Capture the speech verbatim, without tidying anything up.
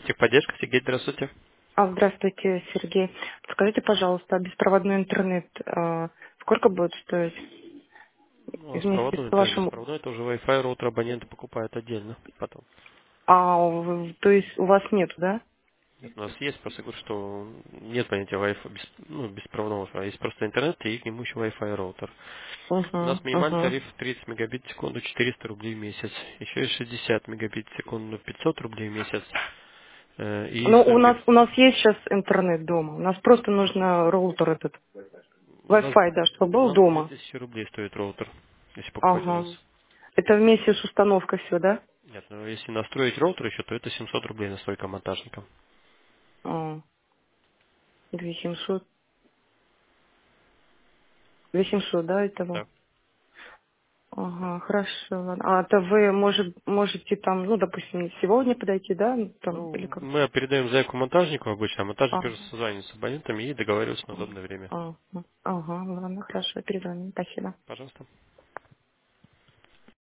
Техподдержка, Сергей, здравствуйте. А, здравствуйте, Сергей. Скажите, пожалуйста, а беспроводной интернет а, сколько будет стоить Ну, а с вместе проводной, с это вашим... беспроводной, это уже Wi-Fi роутер абоненты покупают отдельно потом. А, вы- то есть у вас нет, да? Нет, у нас есть, просто говорю, что нет понятия Wi-Fi, без- ну, беспроводного, а есть просто интернет и к нему еще Wi-Fi роутер. У Угу, нас минимальный угу. тариф тридцать мегабит в секунду, четыреста рублей в месяц. Еще есть шестьдесят мегабит в секунду, пятьсот рублей в месяц. Э, И Ну, сто у нас, мегабит. у нас есть сейчас интернет дома. У нас просто нужно роутер этот, У нас, Wi-Fi, да, чтобы у был нас две дома. тысячи рублей стоит роутер, если покупать у нас. Ага. Это вместе с установкой все, да? Нет, ну если настроить роутер еще, то это семьсот рублей настройка монтажника. А, две тысячи семьсот. две тысячи семьсот, да, этого? Да. Ага, хорошо. Ладно. А то вы может, можете там, ну, допустим, сегодня подойти, да, ну, там, или Ну, как? мы передаем заявку монтажнику обычно, а монтажник уже Ага. созванивается с абонентами и договаривается на удобное время. Ага, ага, ладно, хорошо, перезвоним. Спасибо. Пожалуйста.